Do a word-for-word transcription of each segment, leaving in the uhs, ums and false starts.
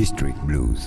District Blues.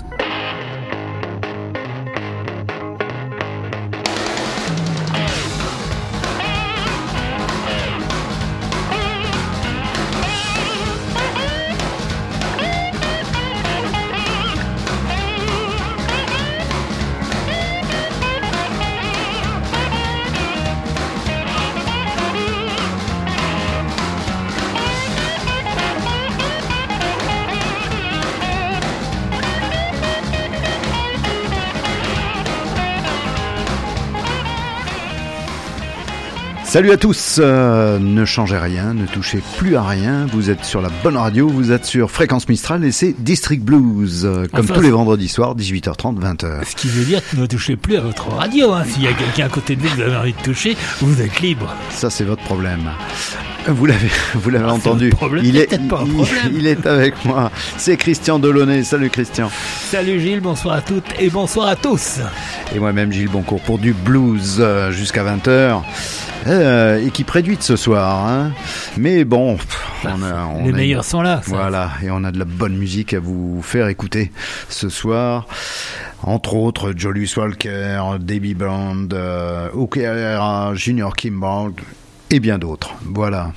Salut à tous, euh, ne changez rien, ne touchez plus à rien, vous êtes sur la bonne radio, vous êtes sur Fréquence Mistral et c'est District Blues, euh, comme enfin, tous les vendredis soirs, dix-huit heures trente, vingt heures. Ce qui veut dire que ne touchez plus à votre radio, hein. S'il y a quelqu'un à côté de vous que vous avez envie de toucher, vous êtes libre. Ça c'est votre problème. Vous l'avez, vous l'avez ah, entendu. Problème, il est, pas un il, il est avec moi. C'est Christian Delaunay. Salut Christian. Salut Gilles. Bonsoir à toutes et bonsoir à tous. Et moi-même Gilles Boncourt pour du blues euh, jusqu'à vingt heures. Euh, équipe réduite ce soir, hein. Mais bon, bah, on a, on les a meilleurs une... sont là. Ça. Voilà, et on a de la bonne musique à vous faire écouter ce soir. Entre autres, Julius Walker, Debbie Bond, euh, Okera, Junior Kimball et bien d'autres. Voilà.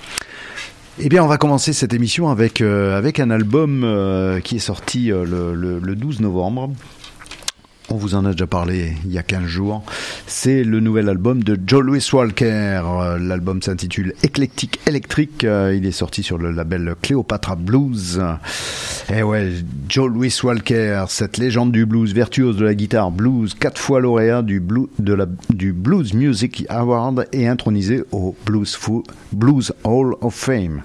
Eh bien, on va commencer cette émission avec euh, avec un album euh, qui est sorti euh, le, le, le douze novembre. On vous en a déjà parlé il y a quinze jours. C'est le nouvel album de Joe Louis Walker. L'album s'intitule Eclectic Electric. Il est sorti sur le label Cleopatra Blues. Et ouais, Joe Louis Walker, cette légende du blues, virtuose de la guitare blues, quatre fois lauréat du, blue, de la, du Blues Music Award et intronisé au Blues, Fo- Blues Hall of Fame.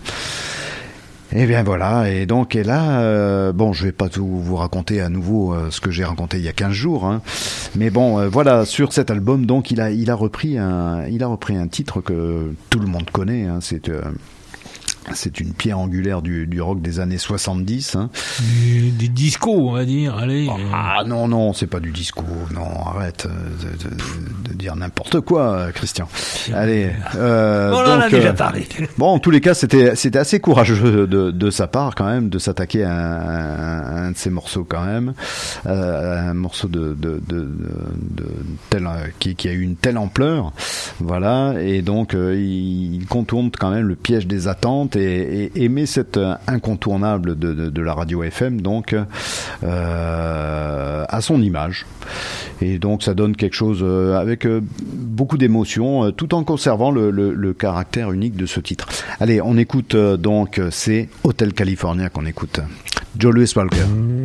Et bien voilà, et donc et là, euh, bon, je vais pas tout vous raconter à nouveau euh, ce que j'ai raconté il y a quinze jours, hein, mais bon, euh, voilà, sur cet album, donc il a il a repris un il a repris un titre que tout le monde connaît, hein, c'est euh, c'est une pierre angulaire du, du rock des années soixante-dix. Hein. Du, du disco, on va dire, allez. Ah non, non, c'est pas du disco, non, arrête de, de, de dire n'importe quoi, Christian. Allez. Euh, bon, donc, on en a déjà euh, parlé. Bon, en tous les cas, c'était, c'était assez courageux de, de sa part, quand même, de s'attaquer à un, à un de ces morceaux, quand même. Euh, un morceau de, de, de, de, de tel, qui, qui a eu une telle ampleur. Voilà. Et donc, euh, il contourne quand même le piège des attentes. Et, et aimer cet incontournable de, de, de la radio F M, donc euh, à son image. Et donc ça donne quelque chose avec beaucoup d'émotion, tout en conservant le, le, le caractère unique de ce titre. Allez, on écoute donc, c'est Hotel California qu'on écoute. Joe Louis Walker.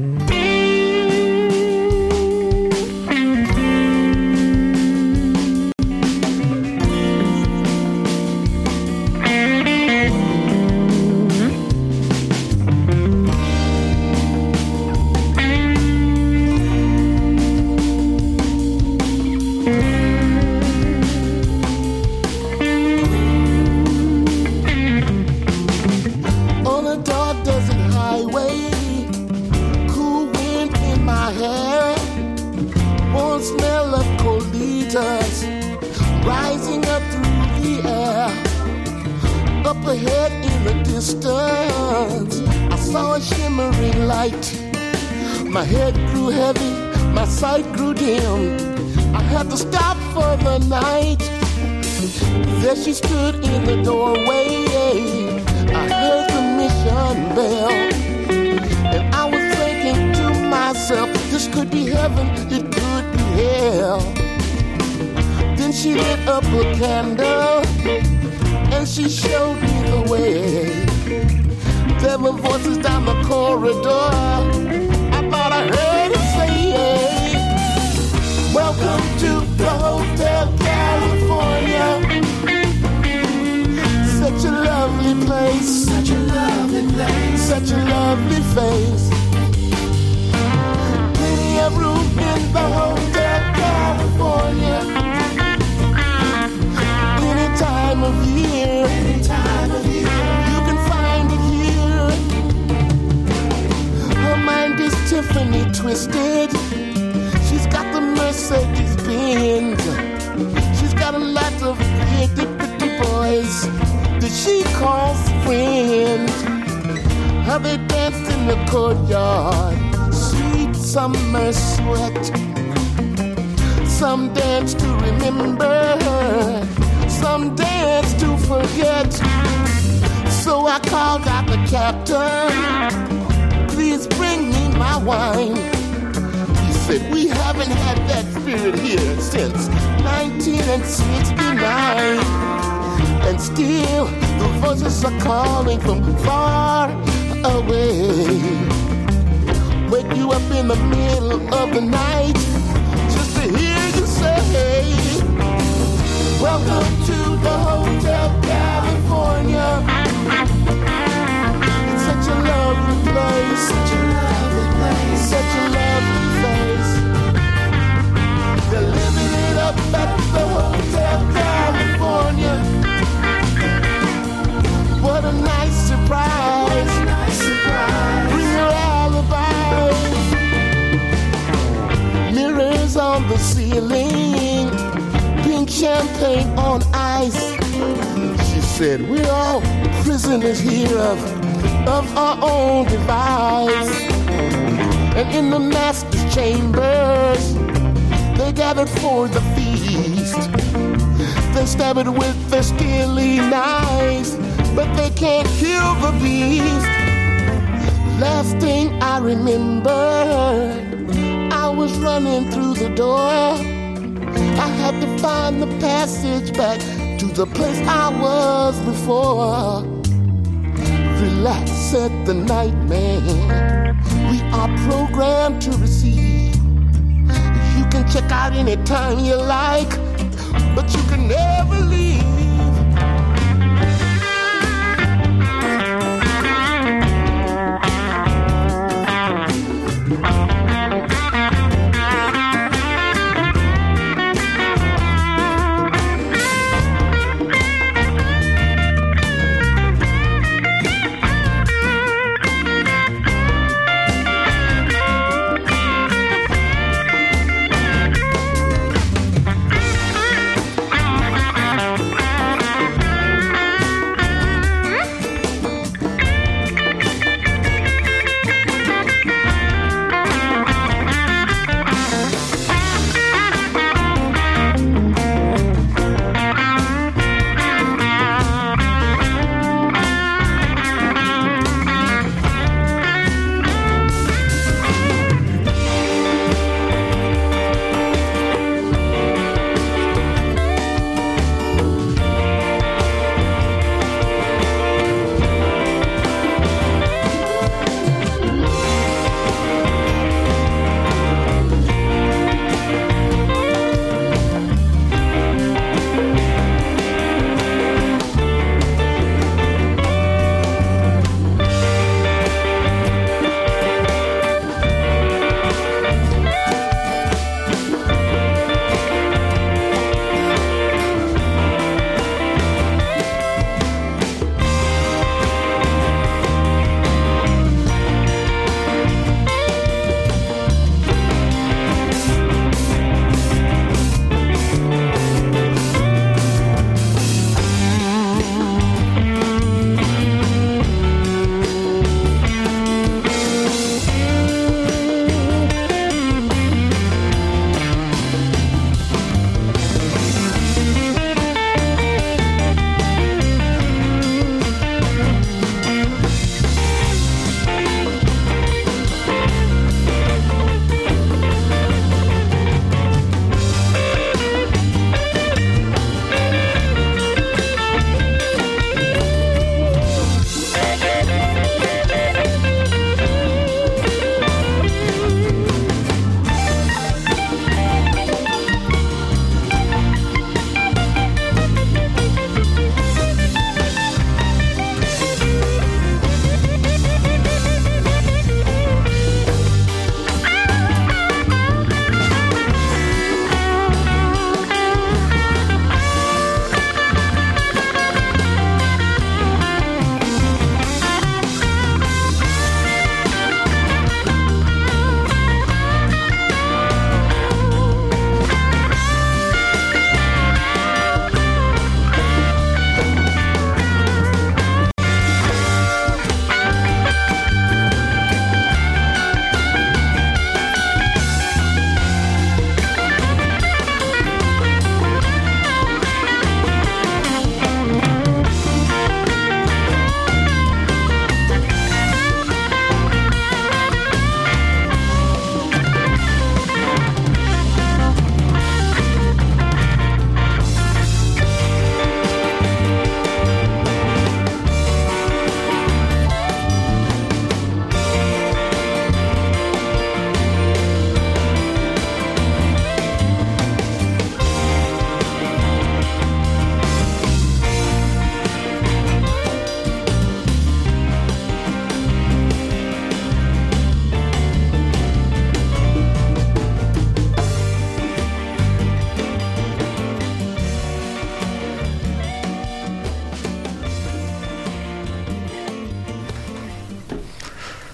Twisted. She's got the Mercedes Benz. She's got a lot of pretty, pretty boys that she calls friends. How they danced in the courtyard, summer sweat. Some dance to remember, some dance to forget. So I called out the captain, please bring me my wine. He said, we haven't had that spirit here since nineteen sixty-nine. And still the voices are calling from far away. Wake you up in the middle of the night just to hear you say, welcome to the Hotel California. It's such a lovely place, such a lovely place, such a lovely place. They're living it up at the Hotel California. What a nice surprise, what a nice surprise. Bring your alibis. Mirrors on the ceiling, pink champagne on ice. She said, we're all prisoners here of, of our own device. And in the master's chambers, they gathered for the feast. They stab it with their steely knives, but they can't kill the beast. Last thing I remember, I was running through the door. I had to find the passage back to the place I was before. Relax, said the nightman. We are programmed to receive. You can check out anytime you like, but you can never leave.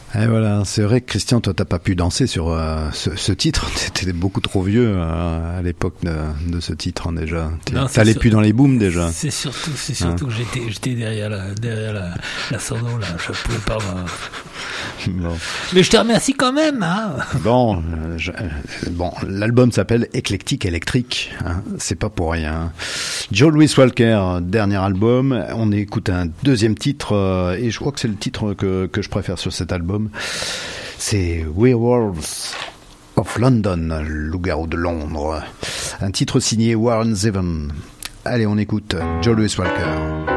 Et voilà, c'est vrai que Christian, toi, t'as pas pu danser sur euh, ce, ce titre. T'étais beaucoup trop vieux euh, à l'époque de, de ce titre hein, déjà. Non, t'allais sur... plus dans les booms déjà. C'est surtout, c'est surtout hein. que j'étais, j'étais derrière la, derrière la, la sono là. Je pouvais pas. Bon. Mais je te remercie quand même. Hein. Bon, euh, je, euh, bon, l'album s'appelle Éclectique Électrique. Hein, c'est pas pour rien. Joe Louis Walker, dernier album. On écoute un deuxième titre euh, et je crois que c'est le titre que que je préfère sur cet album. C'est Werewolves of London, Loup-garou de Londres. Un titre signé Warren Zevon. Allez, on écoute Joe Louis Walker.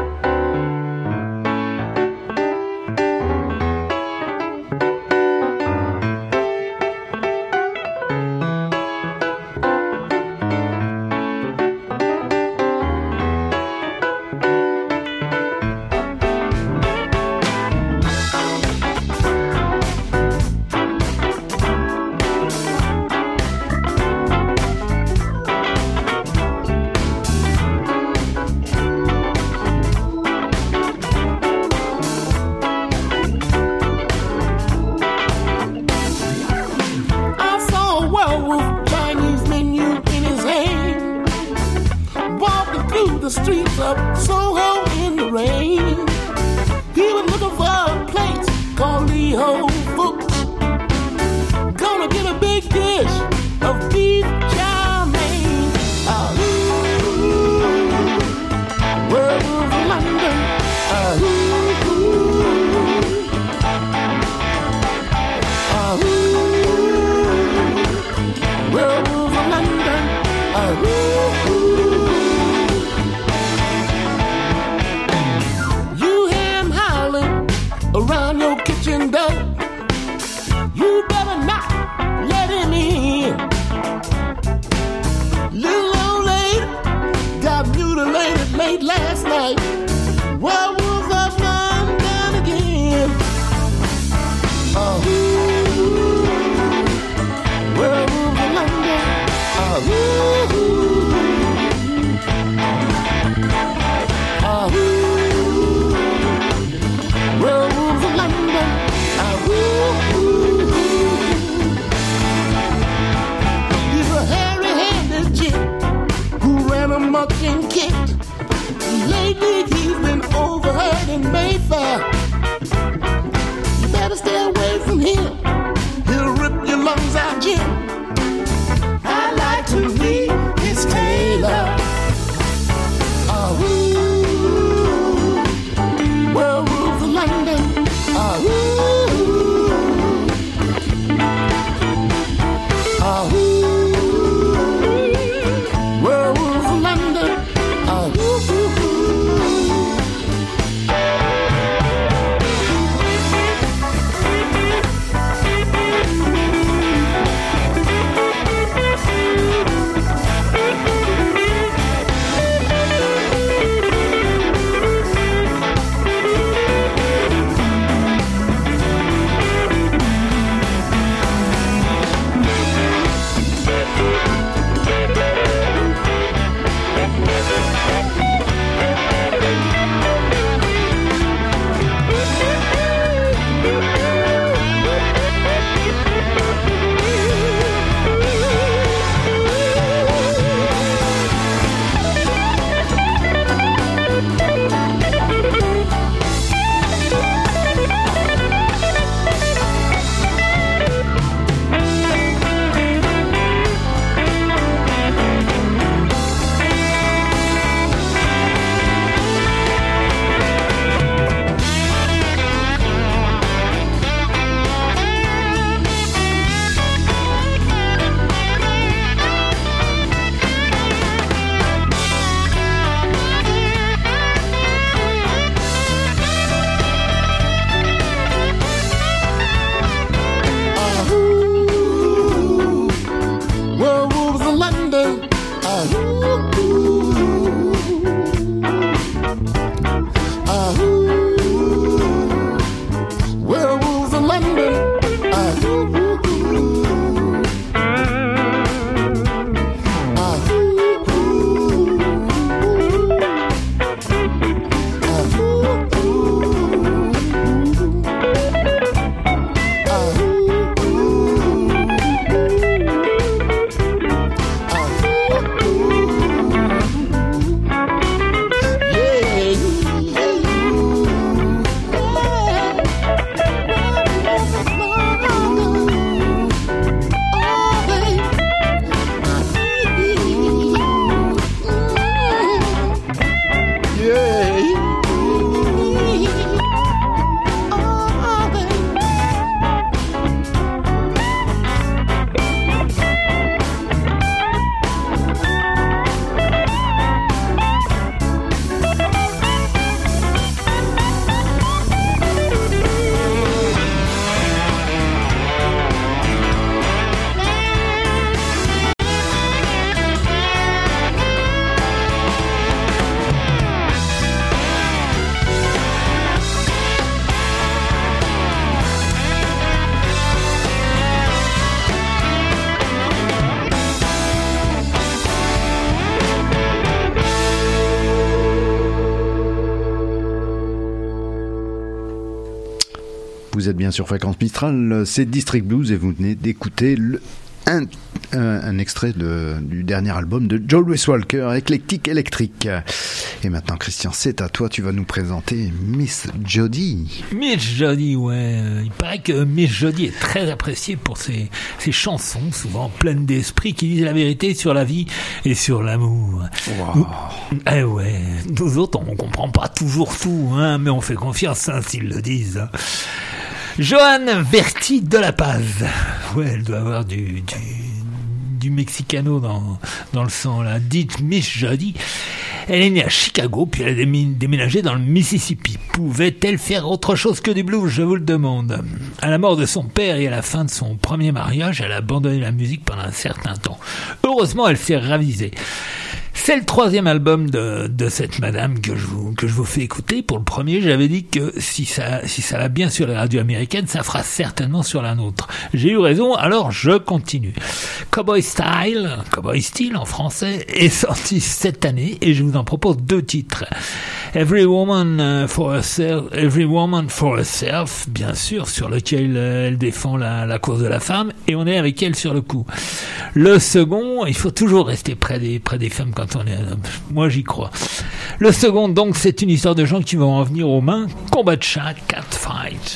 Vous êtes bien sur Fréquence Mistral, c'est District Blues et vous venez d'écouter le, un, un, un extrait de, du dernier album de Joe Louis Walker, Eclectic Electric. Et maintenant, Christian, c'est à toi, tu vas nous présenter Miss Jody. Miss Jody, ouais. Il paraît que Miss Jody est très appréciée pour ses, ses chansons, souvent pleines d'esprit, qui disent la vérité sur la vie et sur l'amour. Wow. Nous, eh ouais, nous autres, on comprend pas toujours tout, hein, mais on fait confiance hein, s'ils le disent. Hein. Joan Verti de La Paz. Ouais, elle doit avoir du, du, du mexicano dans, dans le sang, là. Dite Miss Jody. Elle est née à Chicago, puis elle a déménagé dans le Mississippi. Pouvait-elle faire autre chose que du blues, je vous le demande. À la mort de son père et à la fin de son premier mariage, elle a abandonné la musique pendant un certain temps. Heureusement, elle s'est ravisée. C'est le troisième album de, de cette madame que je vous, que je vous fais écouter. Pour le premier, j'avais dit que si ça, si ça va bien sur les radios américaines, ça fera certainement sur la nôtre. J'ai eu raison, alors je continue. Cowboy Style, Cowboy Style en français, est sorti cette année et je vous en propose deux titres. Every Woman for Herself, Every Woman for Herself, bien sûr, sur lequel elle défend la, la cause de la femme et on est avec elle sur le coup. Le second, il faut toujours rester près des, près des femmes quand on est un homme. Moi, j'y crois. Le second, donc, c'est une histoire de gens qui vont en venir aux mains. Combat de chat, cat fight.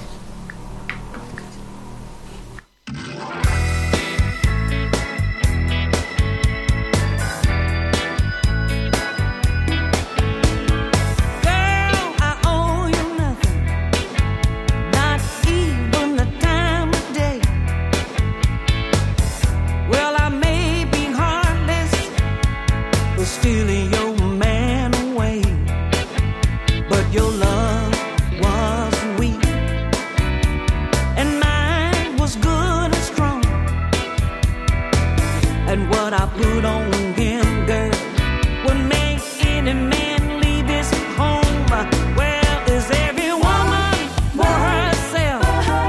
Stealing your man away, but your love was weak, and mine was good and strong. And what I put on him, girl, would make any man leave his home. Well, is every woman for herself?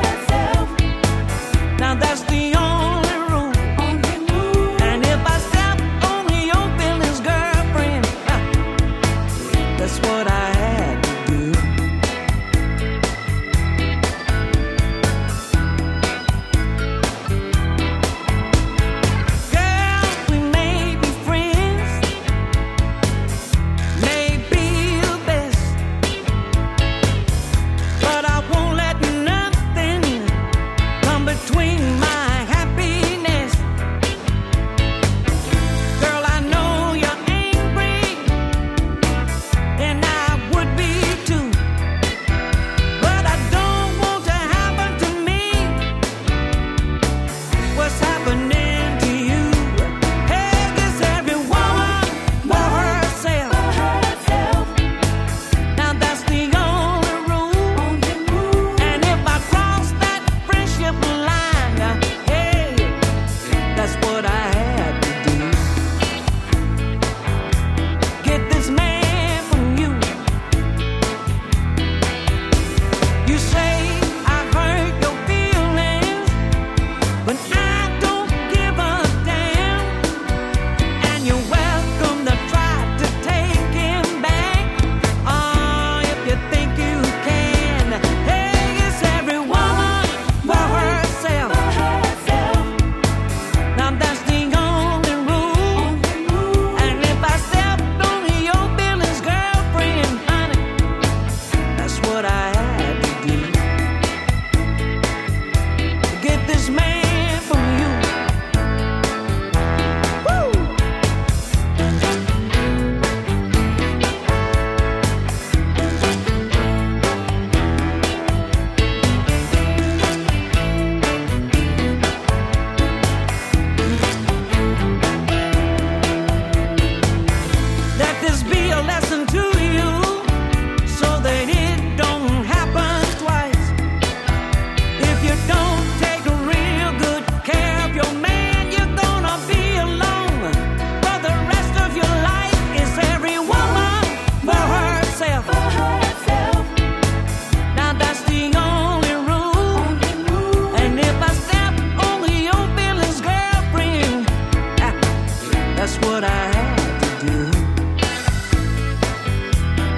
Now that's the only rule. And if I step on your feelings, girlfriend, that's what I had to do. Girl, we may be friends, may be the best, but I won't let nothing come between my happiness. Girl, I know you're angry, and I would be too, but I don't want to happen to me what's happening to you. Hey, guess every woman for herself. Now that's the only rule. And if I cross that friendship line, hey, that's what I had to do. Get this man from you. You say I hurt your feelings, but I don't give a damn. And you're welcome to try to take him back. Oh, if you think you can. Hey, it's every woman for herself. Now that's the only rule. And if I stepped on your feelings, girlfriend, honey, that's what I had to do. Get this man from you. Woo! Let this be a lesson to you, so that it don't happen twice. If you don't take real good care of your man, you're gonna be alone for the rest of your life. It's every woman for herself. Now that's the only rule. And if I step on your feelings, girlfriend, that's what I had to do.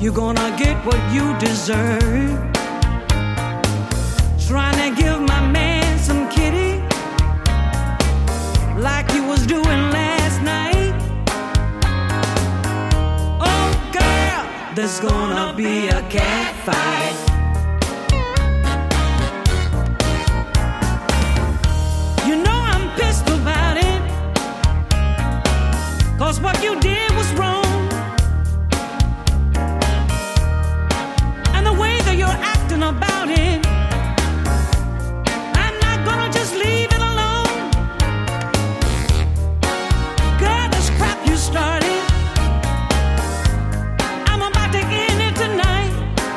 you're gonna get what you deserve. Trying to give my man some kitty like you was doing last night. Oh girl, there's gonna be a cat fight. You know I'm pissed about it, 'cause what you did was wrong. And the way that you're acting about it, I'm not gonna just leave it alone. Girl, this crap you started, I'm about to end it tonight.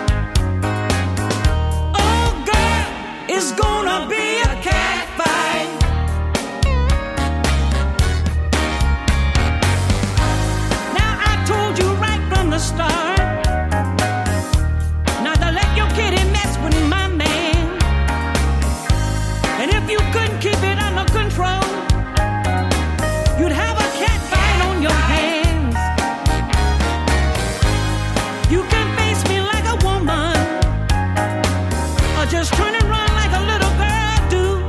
Oh girl, it's gonna be a cat fight. Now I told you right from the start not to let your kitty mess with my man. And if you couldn't keep it under control, you'd have a cat fight on your hands. You can face me like a woman, or just turn and run like a little girl do.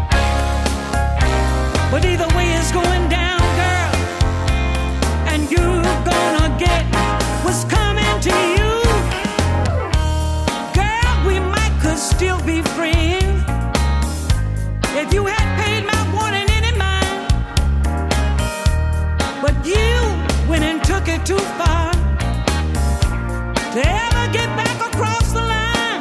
But either way it's going down, girl, and you're gonna get what's coming to you. Girl, we might could still be friends if you had paid my warning any mind. But you went and took it too far to ever get back across the line.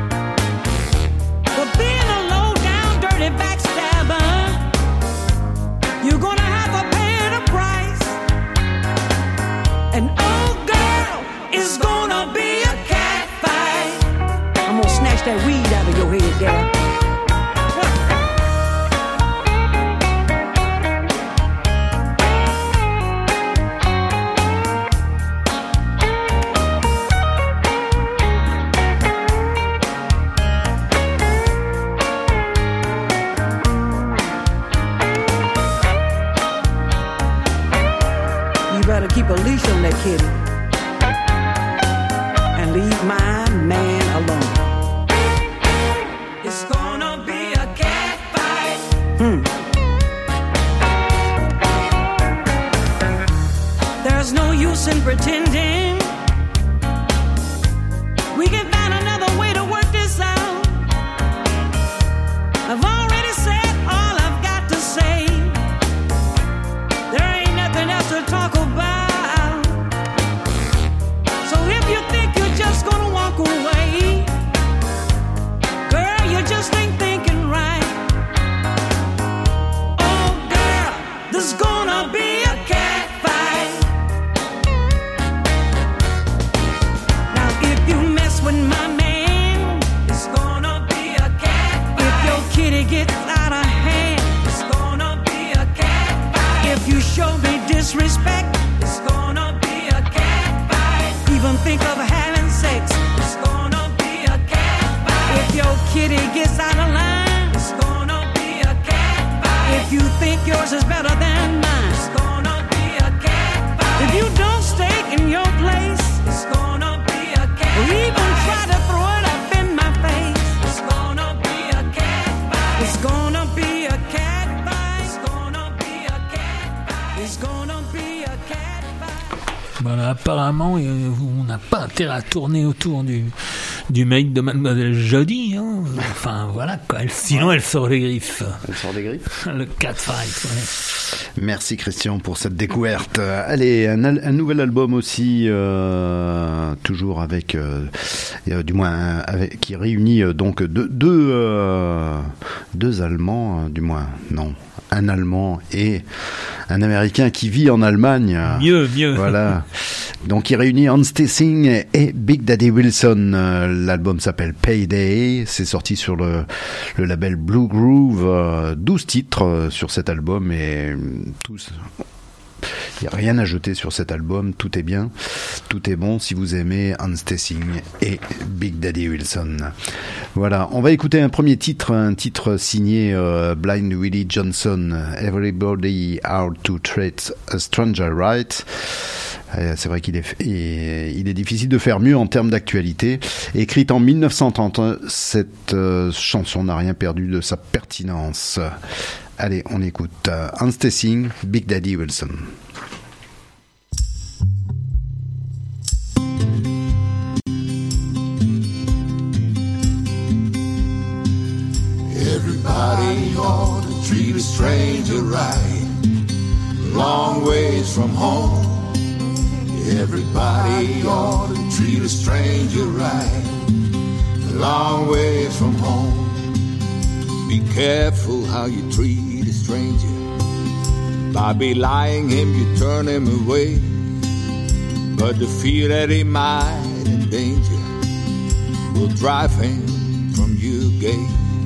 For being a low-down, dirty backstabber, you're gonna have to pay the price. And oh girl, it's gonna be a cat fight. I'm gonna snatch that weed out of your head, girl. You better keep a leash on that kitty and leave my man alone. It's gonna be a cat fight. Hmm. There's no use in pretending. We can find another way to work this out. I've already said all I've got to say. There ain't nothing else to talk about. So if you think you're just gonna walk away, girl, you just ain't thinking right. Oh girl, there's gonna be a cat fight. Now if you mess with my man, it's gonna be a cat fight. If your kitty gets out of hand, it's gonna be a cat fight. If you show me disrespect, it's gonna be a cat fight. Even think of having sex, it's gonna be a cat fight. If your kitty gets out of line, it's gonna be a cat fight. If you think yours is better than mine, it's gonna be a cat fight. If you don't stay in your place, it's gonna be a cat fight. Or even try to throw it up in my face, it's gonna be a cat fight. It's gonna be a cat fight. It's gonna be a cat fight. It's gonna be a cat fight. Voilà, apparemment, euh, on n'a pas intérêt à tourner autour du, du mec de Mademoiselle Jody. Hein. Enfin, voilà, quoi. Elle, sinon, elle sort les griffes. Elle sort des griffes. Le cat fight, ouais. Merci Christian pour cette découverte. Euh, allez, un, al- un nouvel album aussi, euh, toujours avec, euh, euh, du moins, avec, qui réunit euh, donc deux, deux, euh, deux Allemands, euh, du moins, non, un Allemand et un Américain qui vit en Allemagne. Mieux, mieux. Voilà. Donc il réunit Hans Theessing et Big Daddy Wilson. Euh, L'album s'appelle Payday. C'est sorti sur le, le label Blue Groove. Euh, douze titres euh, sur cet album et euh, tous. Il n'y a rien à jeter sur cet album, tout est bien, tout est bon si vous aimez Hans Theessing et Big Daddy Wilson. Voilà, on va écouter un premier titre, un titre signé euh, Blind Willie Johnson, Everybody Out to Treat a Stranger Right. C'est vrai qu'il est, il est difficile de faire mieux en termes d'actualité. Écrite en dix-neuf cent trente, cette euh, chanson n'a rien perdu de sa pertinence. Allez, on écoute euh, Hans Theessing, Big Daddy Wilson. Everybody ought to treat a stranger right, long ways from home. Everybody ought to treat a stranger right, a long ways from home. Be careful how you treat a stranger. By belying him, you turn him away. But the fear that he might endanger will drive him from your gate.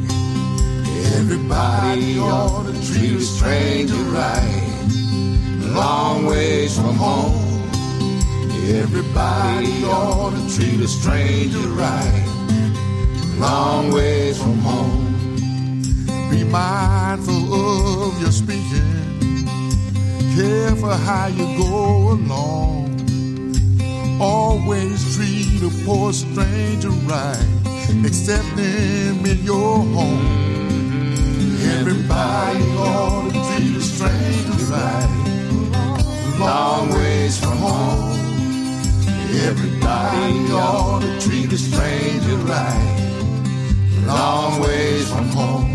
Everybody ought to treat a stranger right, a long ways from home. Everybody ought to treat a stranger right, long ways from home. Be mindful of your speaking, careful how you go along. Always treat a poor stranger right, accept him in your home. Everybody ought to treat a stranger right, long ways from home. Everybody ought to treat a stranger right, long ways from home.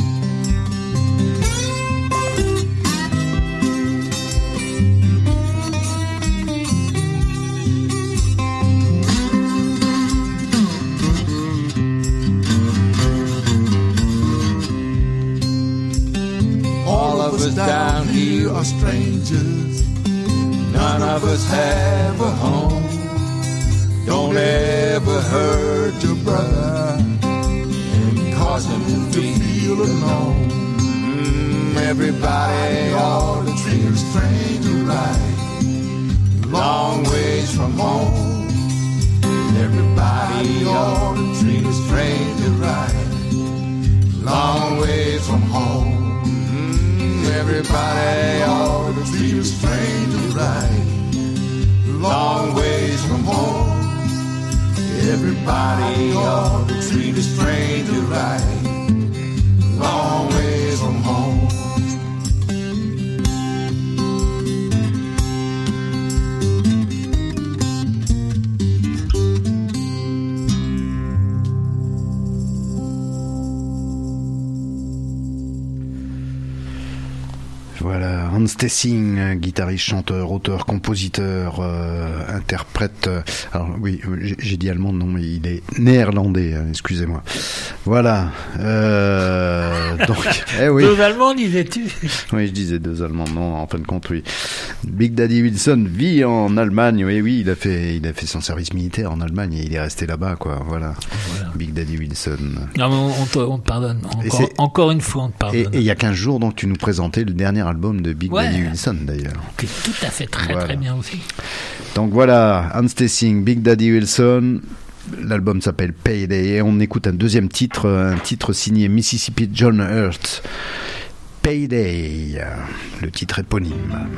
All of us down here are strangers, none of us have a home. Don't ever hurt your brother and cause him to feel alone. Mm, everybody ought to treat a stranger right, long ways from home. Everybody ought to treat a stranger right, long ways from home. Mm, everybody ought to treat a stranger right, long ways from home. Everybody ought to treat a stranger right, long ways from home. Voilà, Hans Theessing, guitariste, chanteur, auteur, compositeur, euh, interprète. Euh, alors oui, j'ai, j'ai dit allemand, non, mais il est néerlandais. Hein, excusez-moi. Voilà. Euh, donc, eh oui. Deux Allemands, disais-tu? Oui, je disais deux Allemands. Non, en fin de compte, oui. Big Daddy Wilson vit en Allemagne. Oui, oui, il a fait, il a fait son service militaire en Allemagne et il est resté là-bas, quoi. Voilà. Voilà. Big Daddy Wilson. Non, mais on, on, te, on te pardonne. Encore, encore une fois, on te pardonne. Et il y a quinze jours, donc, tu nous présentais le dernier album de Big ouais, Daddy Wilson, d'ailleurs. Qui est tout à fait très, voilà. Très bien aussi. Donc voilà, Hans Theessing, Big Daddy Wilson. L'album s'appelle Payday et on écoute un deuxième titre, un titre signé Mississippi John Hurt. Payday, le titre éponyme.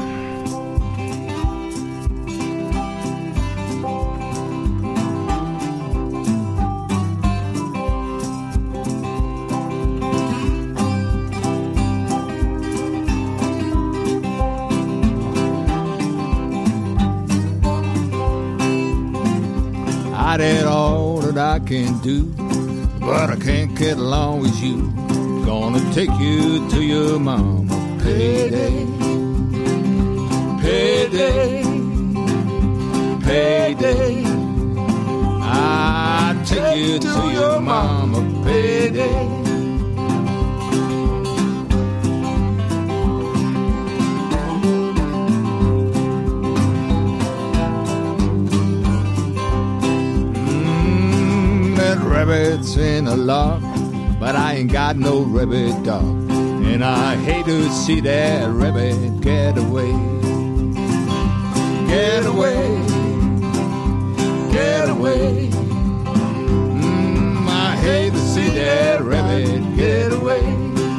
I did all that I can do, but I can't get along with you. Gonna take you to your mama. Payday, payday, payday. I take you to your mama. Payday. Rabbits in a lock, but I ain't got no rabbit dog, and I hate to see that rabbit get away. get away, get away. Mm, I hate to see that rabbit get away.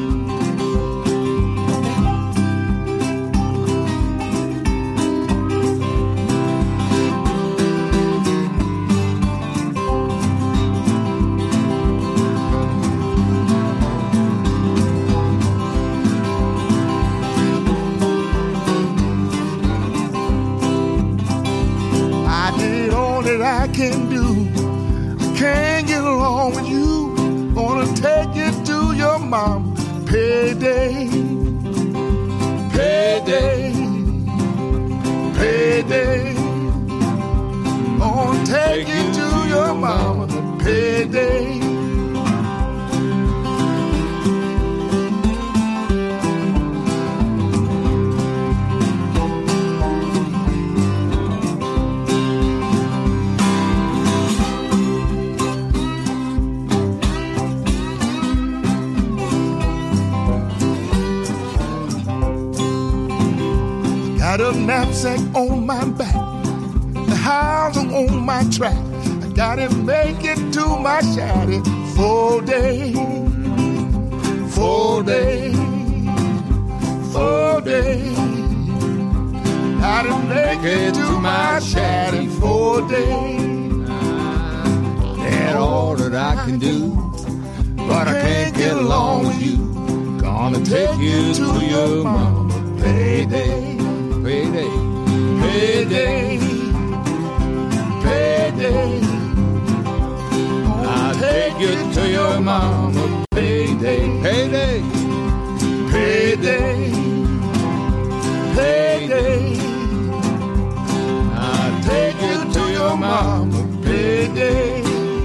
I can do. I can't get along with you. Gonna take you to your mom. Payday, payday, payday. Gonna take you to your mama. Payday. Got a knapsack on my back, the house on my track. I gotta make it to my shawty. Four days, four days, four days. Gotta make it to my shawty. Four days. That's all that I can do, but I can't get along with you. Gonna take you to your mama. Payday. Payday, payday, payday. I'll take you to your mama. Payday, payday, payday, payday. I'll take you to your mama. Payday.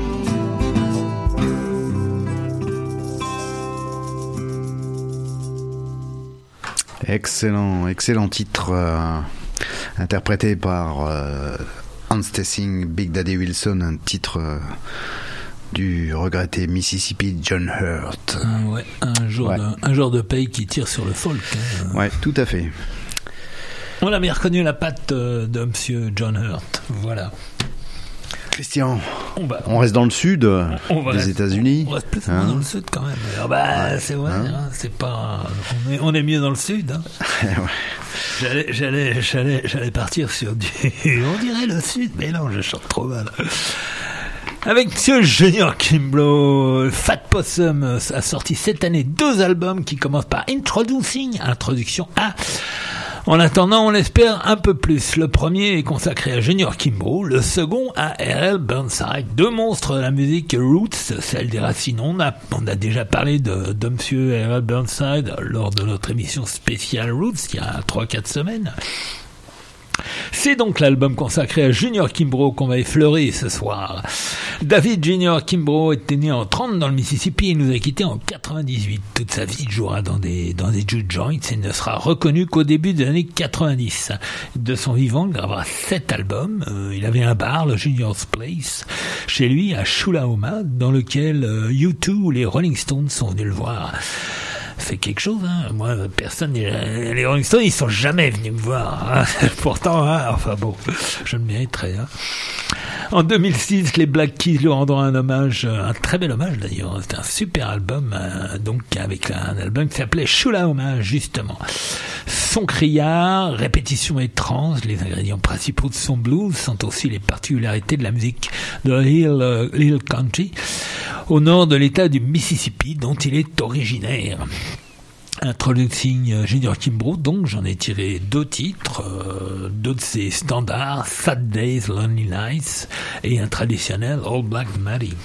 Excellent, excellent titre euh, interprété par euh, Hans Theessing, Big Daddy Wilson, un titre euh, du regretté Mississippi John Hurt. Ah ouais, un jour, ouais. De, un jour de paye qui tire sur le folk. Hein. Ouais, tout à fait. On a bien reconnu la patte euh, de Monsieur John Hurt. Voilà. Christian, on, va, on reste dans le sud on va des rester, États-Unis. On reste plus hein dans le sud quand même. Alors bah, ouais, c'est vrai, hein hein, c'est pas. On est, on est mieux dans le sud. Hein. Ouais. J'allais, j'allais, j'allais, j'allais partir sur du. On dirait le sud, mais non, je chante trop mal. Avec Monsieur Junior Kimbrough, Fat Possum a sorti cette année deux albums qui commencent par Introducing, introduction à. En attendant, on espère un peu plus. Le premier est consacré à Junior Kimbrough, le second à R L Burnside. Deux monstres de la musique roots, celle des racines. On a, on a déjà parlé de, de Monsieur R L Burnside lors de notre émission spéciale Roots, il y a trois quatre semaines. C'est donc l'album consacré à Junior Kimbrough qu'on va effleurer ce soir. David Junior Kimbrough était né en trente dans le Mississippi et nous a quittés en quatre-vingt-dix-huit. Toute sa vie, il jouera dans des, dans des juke joints et ne sera reconnu qu'au début des années quatre-vingt-dix. De son vivant, il gravera sept albums. Euh, il avait un bar, le Junior's Place, chez lui à Chulahoma, dans lequel euh, U deux ou les Rolling Stones sont venus le voir. C'est quelque chose, hein. Moi, personne, les Rolling Stones, ils sont jamais venus me voir, hein. Pourtant, hein, enfin bon, je le mériterais, hein. En deux mille six, les Black Keys lui rendront un hommage, un très bel hommage d'ailleurs. C'était un super album, euh, donc avec un album qui s'appelait Chulahoma, justement. Son criard, répétition et trance, les ingrédients principaux de son blues sont aussi les particularités de la musique de Hill, uh, Hill Country, au nord de l'état du Mississippi, dont il est originaire. Introducing Junior Kimbrough, donc j'en ai tiré deux titres, euh, deux de ses standards, Sad Days, Lonely Nights, et un traditionnel Old Black Maddie.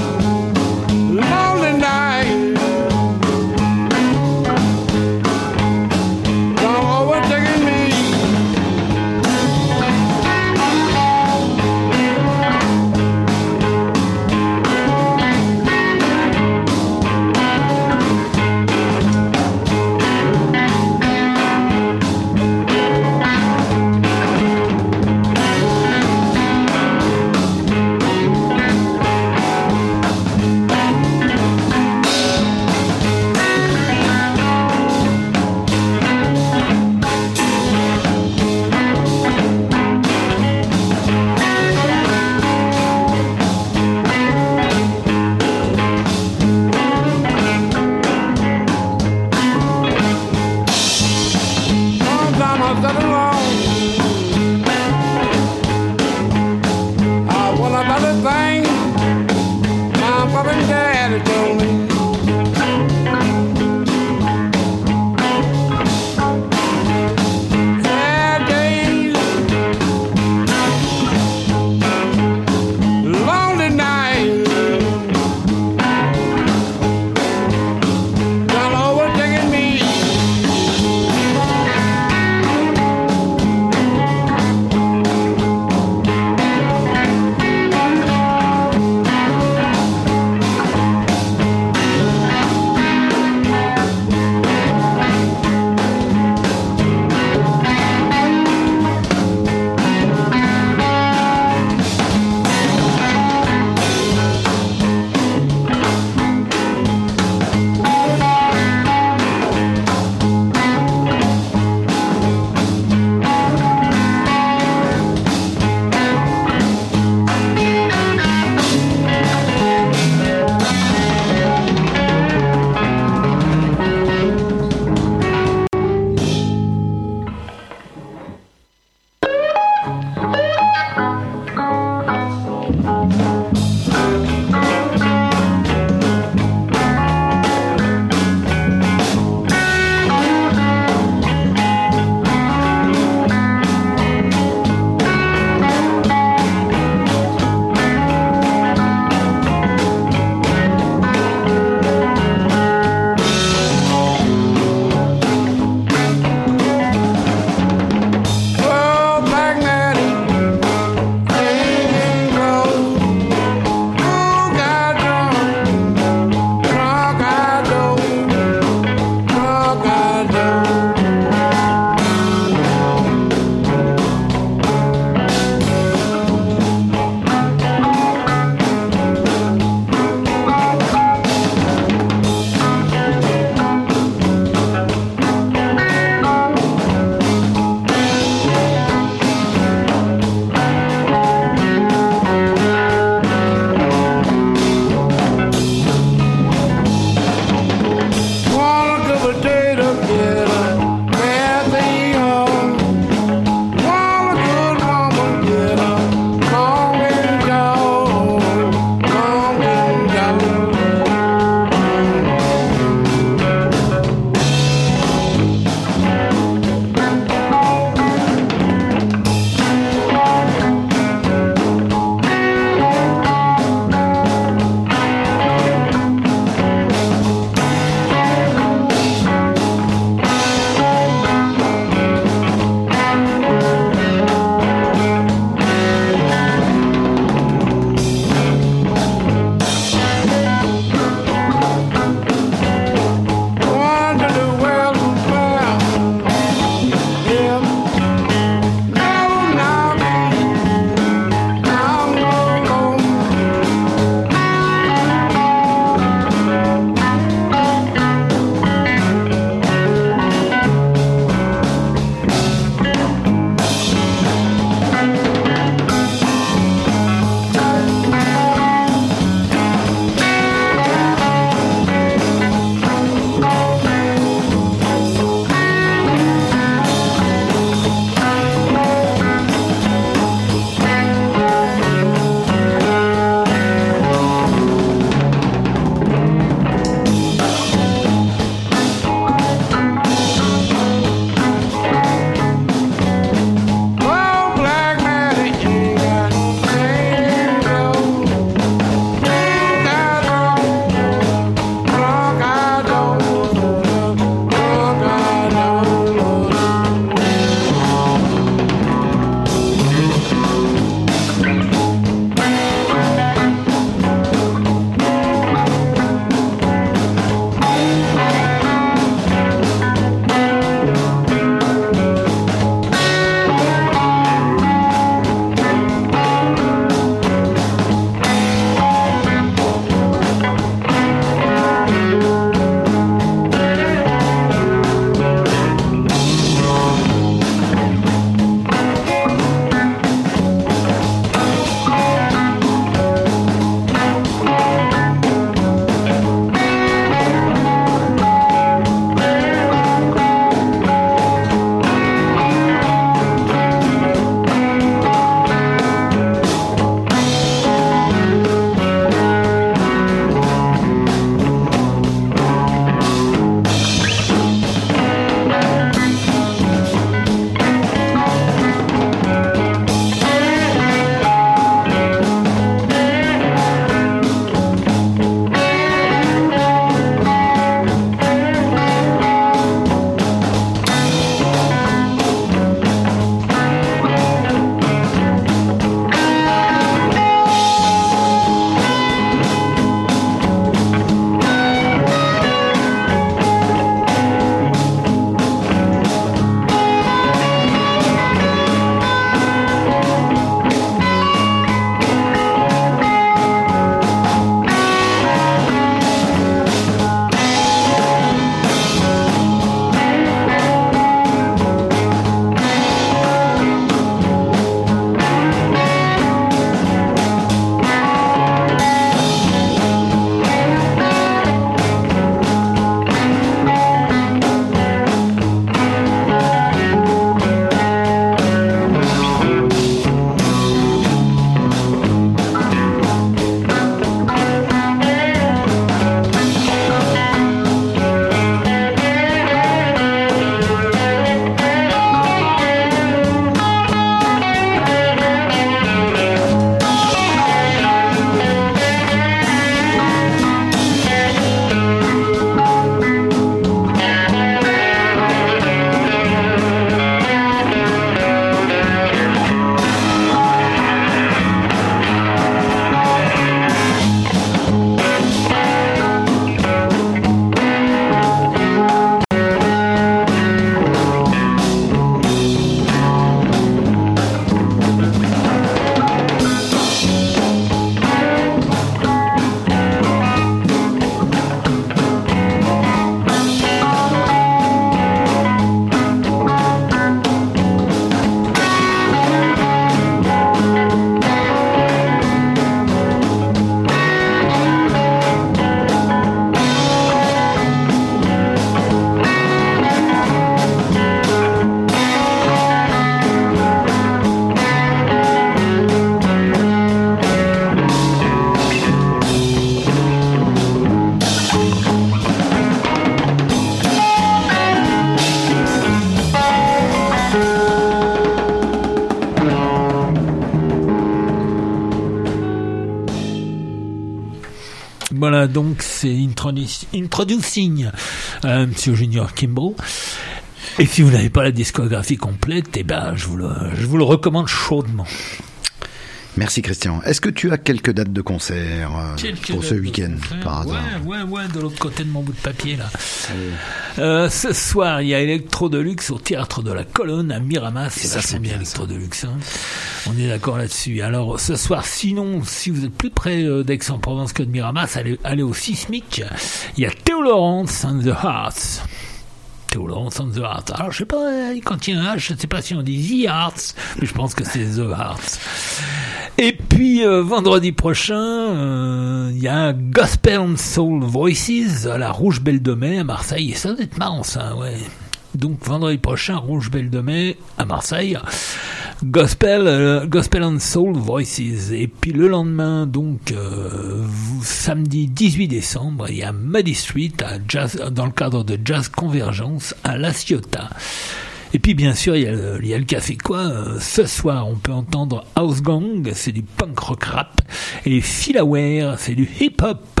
Voilà, donc c'est introdu- Introducing euh, Monsieur Junior Kimball. Et si vous n'avez pas la discographie complète, eh ben, je vous le, je vous le recommande chaudement. Merci Christian. Est-ce que tu as quelques dates de concert euh, Quelques pour ce dates de week-end, concert. par hasard? Ouais, ouais, ouais, de l'autre côté de mon bout de papier, là. Euh, ce soir, il y a Electro Deluxe au Théâtre de la Colonne à Miramas. C'est Ça, vachement c'est bien, bien, Electro Deluxe. Hein. On est d'accord là-dessus. Alors, ce soir, sinon, si vous êtes plus près euh, d'Aix-en-Provence que de Miramas, allez, allez au Sismic. Il y a Théo Laurence and the Hearts. Théo Laurence and the Hearts. Alors, je sais pas, quand il y a un H, je sais pas si on dit The Hearts, mais je pense que c'est The Hearts. Et puis, euh, vendredi prochain, euh, il y a Gospel and Soul Voices à la Rouge Belle de Mai à Marseille. Et ça doit être marrant, ça, ouais. Donc, vendredi prochain, Rouge Belle de Mai à Marseille. Gospel, euh, Gospel and Soul Voices. Et puis le lendemain, donc euh, samedi dix-huit décembre, il y a Muddy Street à Jazz, dans le cadre de Jazz Convergence à La Ciotat. Et puis bien sûr, il y a le, il y a le café quoi. Euh, ce soir, on peut entendre House Gang, c'est du punk rock rap, et Philaware, c'est du hip hop.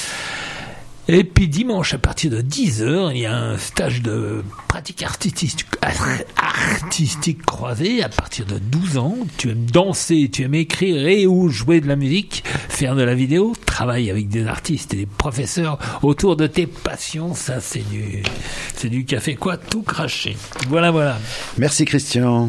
Et puis dimanche, à partir de dix heures, il y a un stage de pratique artistique, artistique croisée à partir de douze ans. Tu aimes danser, tu aimes écrire et ou jouer de la musique, faire de la vidéo, travailler avec des artistes et des professeurs autour de tes passions. Ça, c'est du, c'est du café quoi, tout craché. Voilà, voilà. Merci Christian.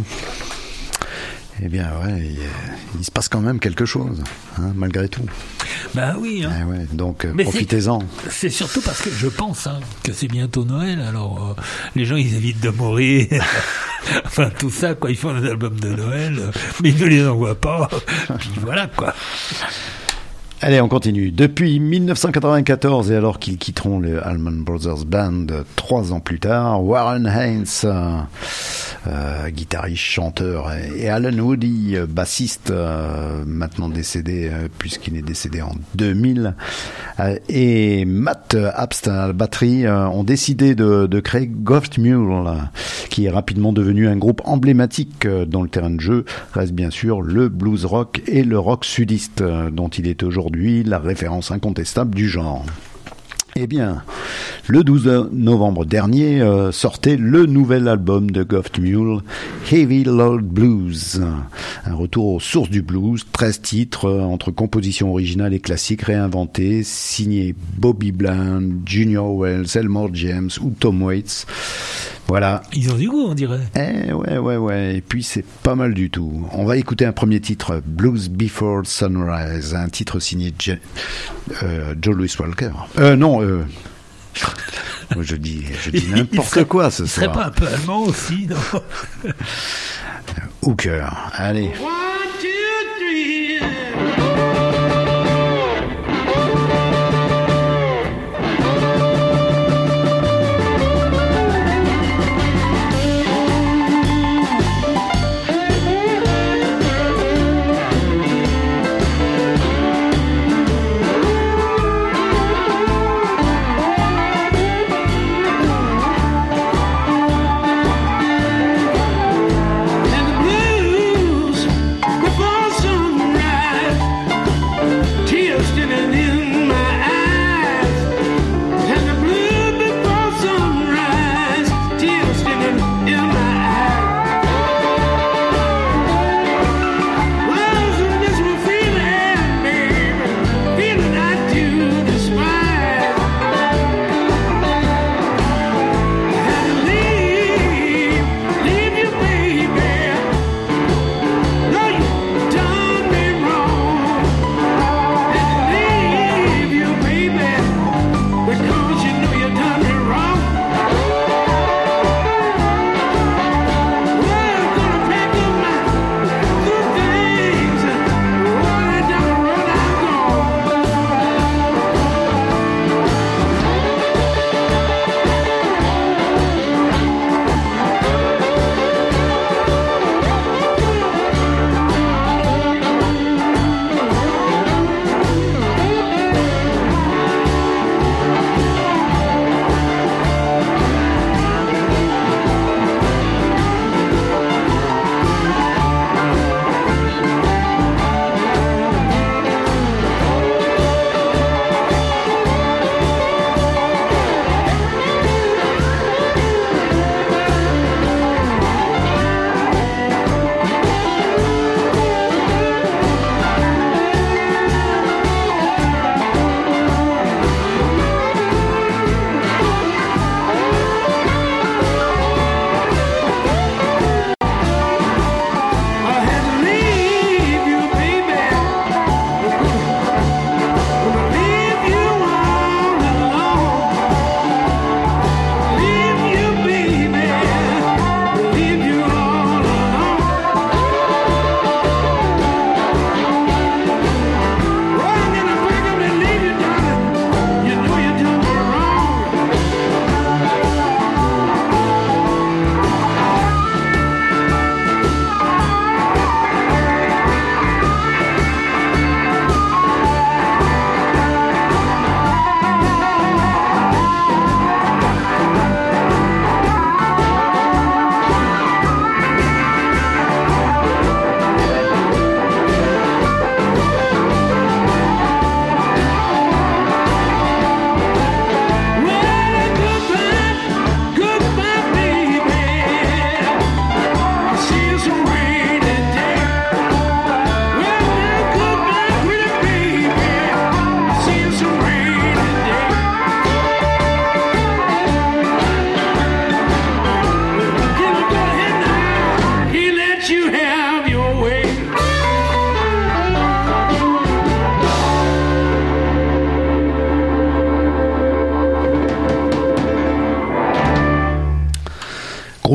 Eh bien, ouais, il, il se passe quand même quelque chose, hein, malgré tout. Bah oui. Hein. Eh ouais, donc, euh, Mais profitez-en. C'est, c'est surtout parce que je pense hein, que c'est bientôt Noël, alors euh, les gens, ils évitent de mourir. Enfin, tout ça, quoi. Ils font des albums de Noël, euh, mais ils ne les envoient pas. Puis voilà, quoi. Allez, on continue. Depuis dix-neuf cent quatre-vingt-quatorze, et alors qu'ils quitteront le Allman Brothers Band trois ans plus tard, Warren Haynes, euh, euh, guitariste, chanteur, et, et Alan Woody, euh, bassiste, euh, maintenant décédé, euh, puisqu'il est décédé en deux mille, euh, et Matt Abst à la batterie, euh, ont décidé de, de créer Goft Mule, qui est rapidement devenu un groupe emblématique euh, dont le terrain de jeu reste bien sûr le blues rock et le rock sudiste, euh, dont il est aujourd'hui la référence incontestable du genre. Eh bien, le douze novembre dernier euh, sortait le nouvel album de Goft Mule, Heavy Load Blues. Un retour aux sources du blues, treize titres euh, entre compositions originales et classiques réinventées, signés Bobby Bland, Junior Wells, Elmore James ou Tom Waits. Voilà. Ils ont du goût, on dirait. Eh ouais, ouais, ouais. Et puis c'est pas mal du tout. On va écouter un premier titre, Blues Before Sunrise, un titre signé Je- euh, Joe Louis Walker. Euh, non, euh, je dis, je dis n'importe serait, quoi ce il soir. serait pas un peu allemand aussi, non? Hooker, allez. One, two, three. And the blues before sunrise.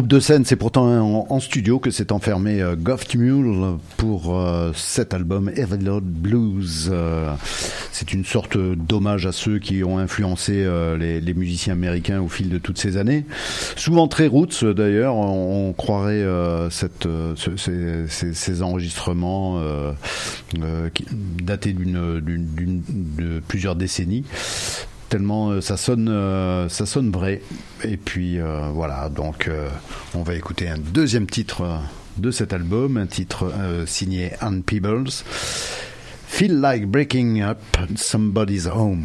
de scène, c'est pourtant en, en studio que s'est enfermé euh, Goft Mule pour euh, cet album Everlord Blues. Euh, c'est une sorte d'hommage à ceux qui ont influencé euh, les, les musiciens américains au fil de toutes ces années. Souvent très roots d'ailleurs, on, on croirait euh, cette, euh, ce, ces, ces, ces enregistrements euh, euh, qui, datés d'une, d'une, d'une, de plusieurs décennies. Tellement euh, ça sonne euh, ça sonne vrai. Et puis euh, voilà, donc euh, on va écouter un deuxième titre de cet album, un titre euh, signé Ann Peebles, Feel Like Breaking Up Somebody's Home.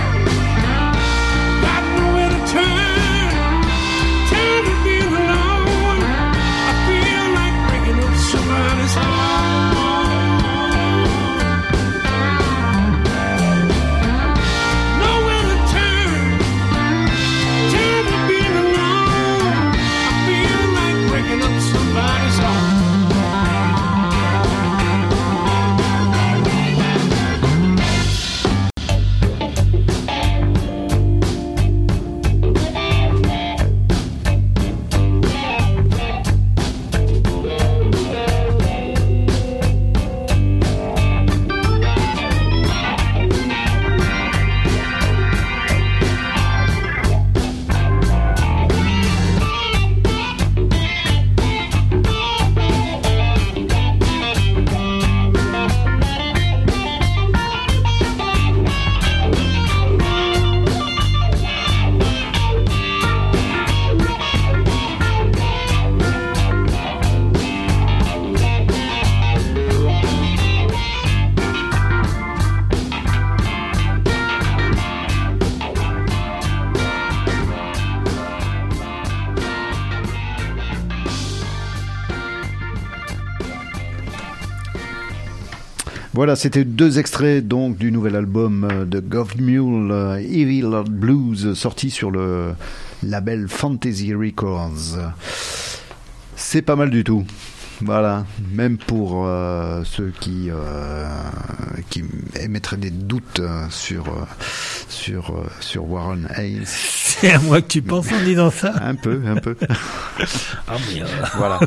Got nowhere to turn, tired of being alone. Voilà, c'était deux extraits donc du nouvel album de Govmule, euh, Evil Blues, sorti sur le label Fantasy Records. C'est pas mal du tout. Voilà, même pour euh, ceux qui euh, qui émettraient des doutes sur euh, sur euh, sur Warren Hayes. C'est à moi que tu penses en disant ça. Un peu, un peu. Ah mais euh... Voilà.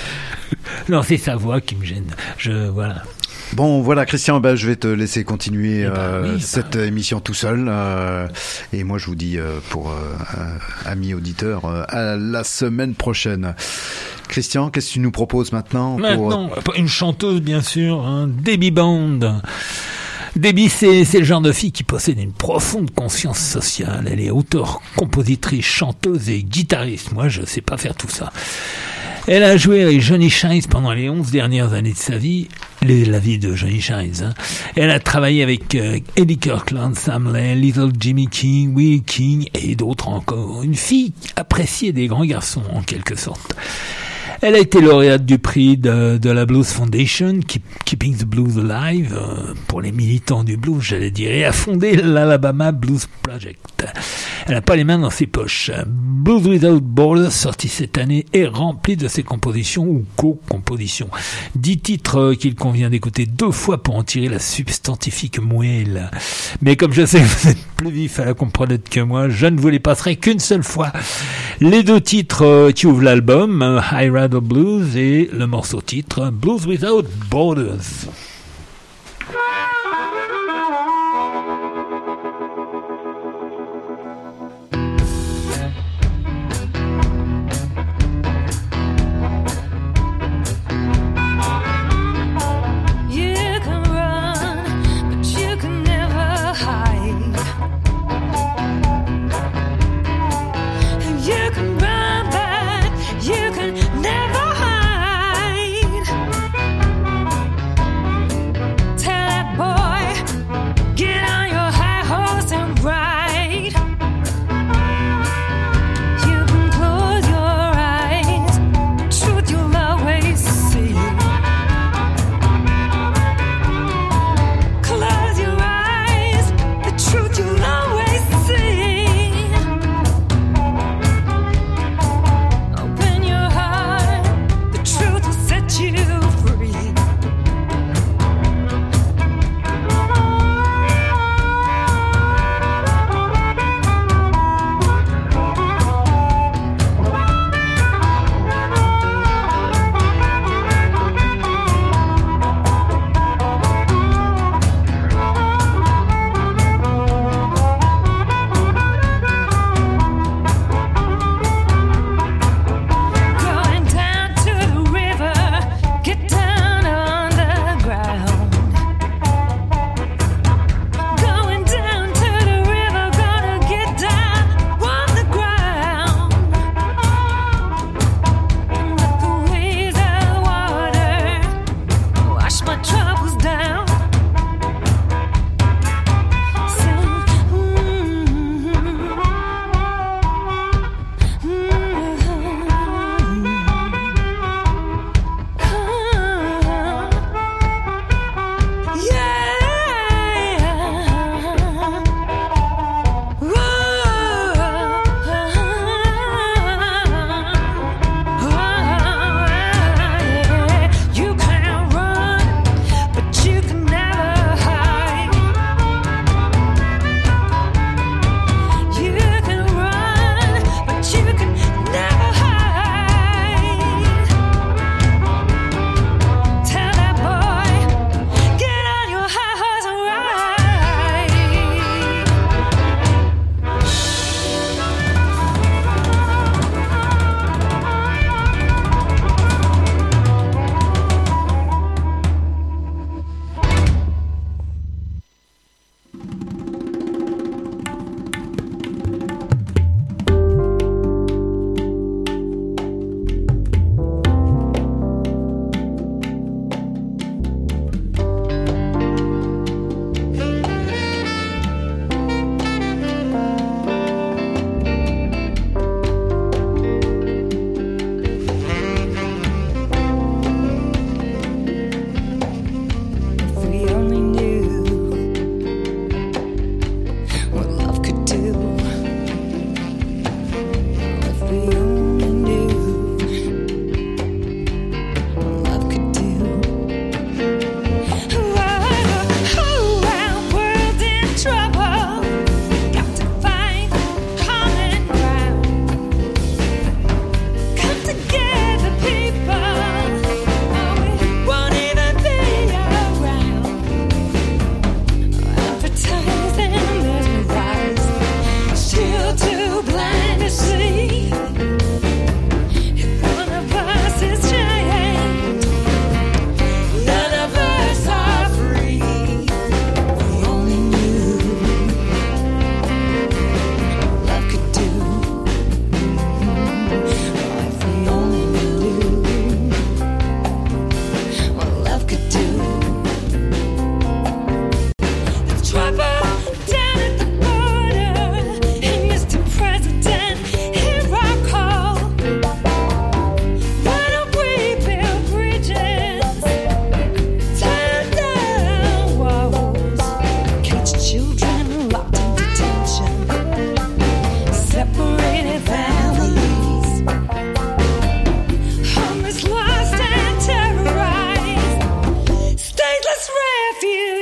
Non, c'est sa voix qui me gêne. Je voilà. Bon, voilà, Christian, ben, je vais te laisser continuer eh ben, euh, oui, cette ben... émission tout seul. Euh, et moi, je vous dis, euh, pour euh, euh, amis auditeurs, euh, à la semaine prochaine. Christian, qu'est-ce que tu nous proposes maintenant pour... Maintenant, une chanteuse, bien sûr, hein, Debbie Bond. Debbie, c'est, c'est le genre de fille qui possède une profonde conscience sociale. Elle est auteure, compositrice, chanteuse et guitariste. Moi, je sais pas faire tout ça. Elle a joué avec Johnny Shines pendant les onze dernières années de sa vie, les, la vie de Johnny Shines. Hein. Elle a travaillé avec euh, Eddie Kirkland, Sam Lane, Little Jimmy King, Will King et d'autres encore. Une fille appréciée des grands garçons, en quelque sorte. Elle a été lauréate du prix de, de la Blues Foundation, Keep, Keeping the Blues Alive, euh, pour les militants du blues, j'allais dire, et a fondé l'Alabama Blues Project. Elle n'a pas les mains dans ses poches. Blues Without Borders, sorti cette année, est rempli de ses compositions ou co-compositions. Dix titres qu'il convient d'écouter deux fois pour en tirer la substantifique moelle. Mais comme je sais que vous êtes plus vif à la comprenette que moi, je ne vous les passerai qu'une seule fois. Les deux titres qui ouvrent l'album, High Rider Blues et le morceau titre Blues Without Borders. Never hide.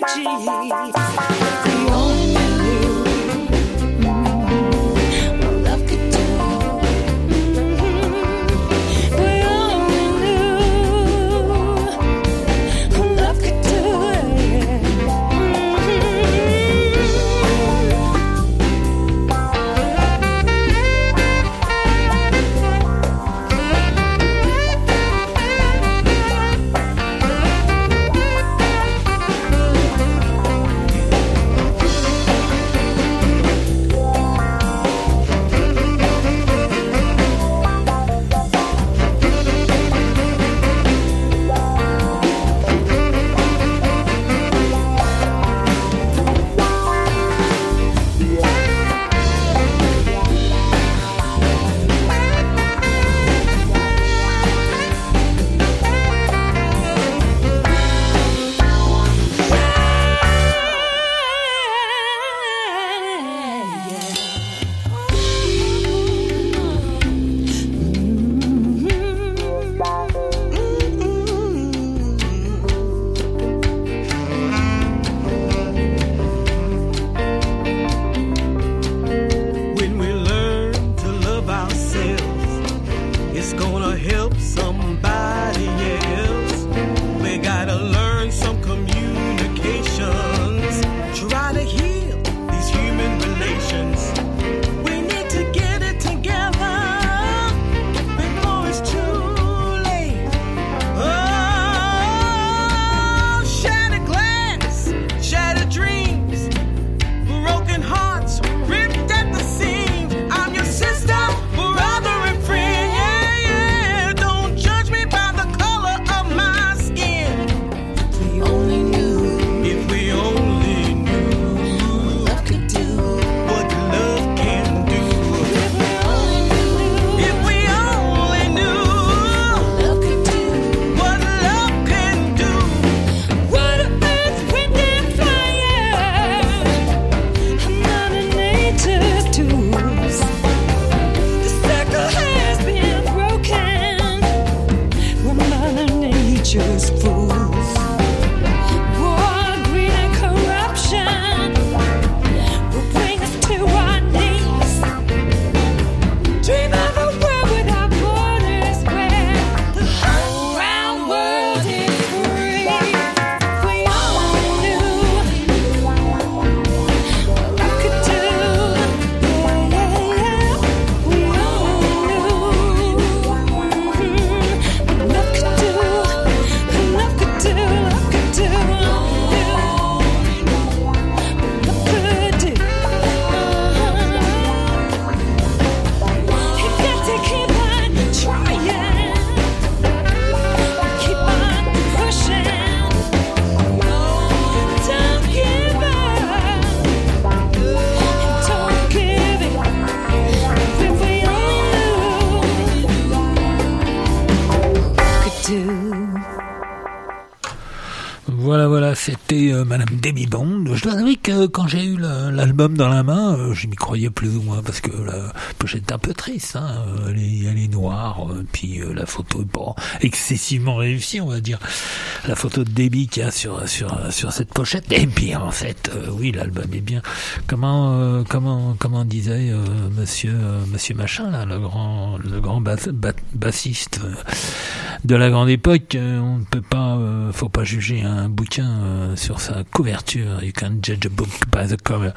Voilà, voilà, c'était euh, Madame Debbie Bond. Je dois avouer que quand j'ai eu la, l'album dans la main, euh, je m'y croyais plus ou moins parce que la pochette est un peu triste. Hein, elle, est, elle est noire, euh, puis euh, la photo est pas excessivement réussie, on va dire. La photo de Debbie qu'il y a sur sur sur cette pochette. Et puis en fait, euh, oui, l'album est bien. Comment euh, comment comment disait euh, Monsieur euh, Monsieur Machin là, le grand le grand bas, bas, bassiste euh, de la grande époque. Euh, on ne peut pas, euh, faut pas juger un bouquin euh, sur sa couverture. You can't judge a book by the cover.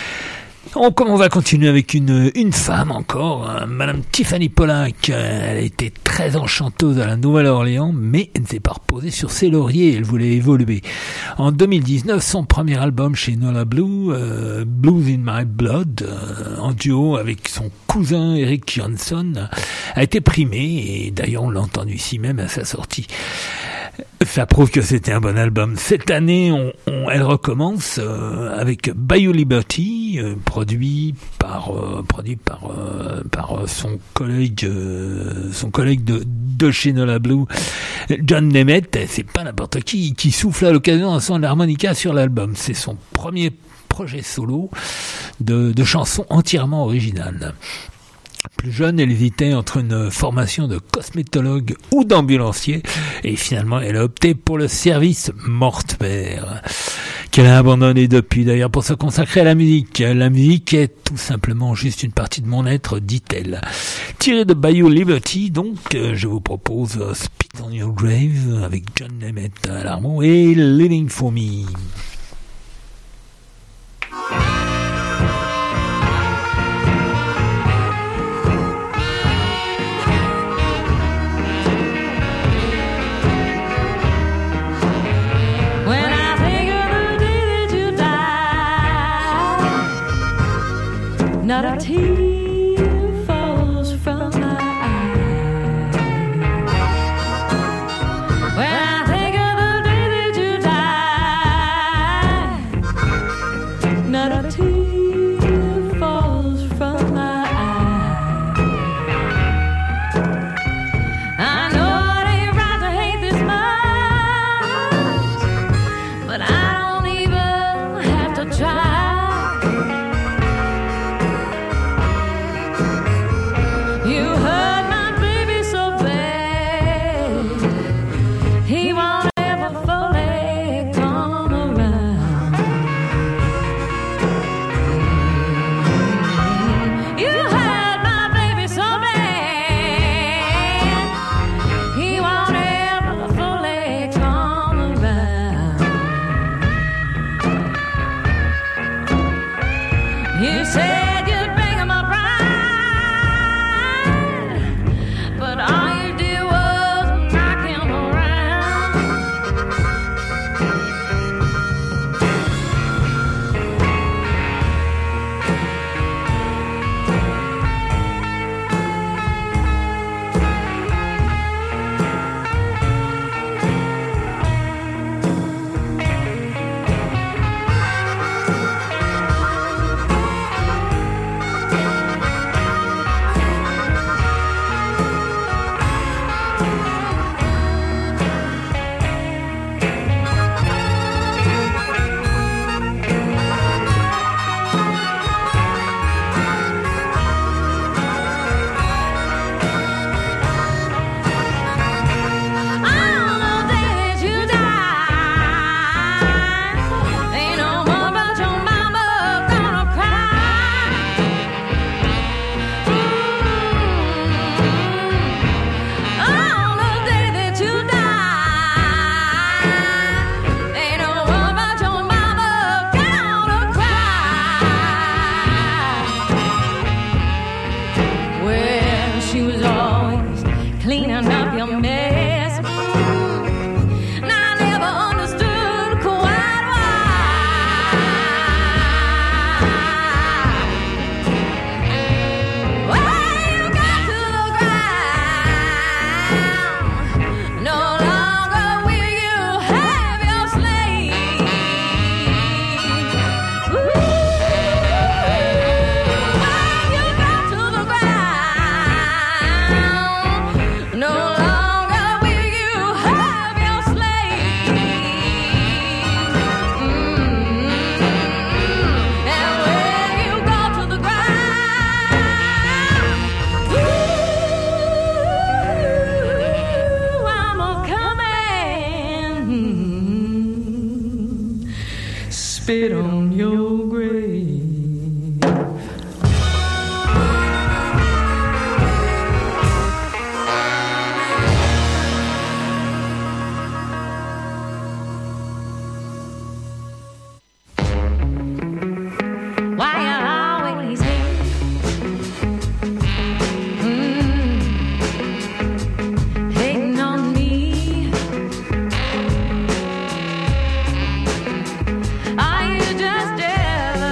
On, on va continuer avec une, une femme encore, hein, Madame Tiffany Pollack. Elle était très enchanteuse à la Nouvelle-Orléans, mais elle ne s'est pas reposée sur ses lauriers, elle voulait évoluer. En deux mille dix-neuf, son premier album chez Nola Blue, euh, Blues in My Blood, euh, en duo avec son cousin Eric Johnson, a été primé, et d'ailleurs on l'a entendu ici même à sa sortie. Ça prouve que c'était un bon album. Cette année, on, on, elle recommence euh, avec Bayou Liberty, euh, produit par euh, produit par euh, par son collègue euh, son collègue de de chez Nola Blue, John Nemeth. C'est pas n'importe qui qui souffle à l'occasion un son d'harmonica sur l'album. C'est son premier projet solo de de chansons entièrement originales. Plus jeune, elle hésitait entre une formation de cosmétologue ou d'ambulancier, et finalement elle a opté pour le service mortuaire. qu'elle a abandonné depuis d'ailleurs pour se consacrer à la musique. La musique est tout simplement juste une partie de mon être, dit-elle. Tiré de Bayou Liberty, donc, je vous propose Spit on Your Grave avec John Nemeth à l'harmonie et Living for Me. Not a tear falls from my eye when I think of the day that you died. Not a tear falls from my eye. I know it ain't right to hate this much, but I don't even have to try. Spit on your grave. Why you always here? Mm, hating on me. Are you just jealous?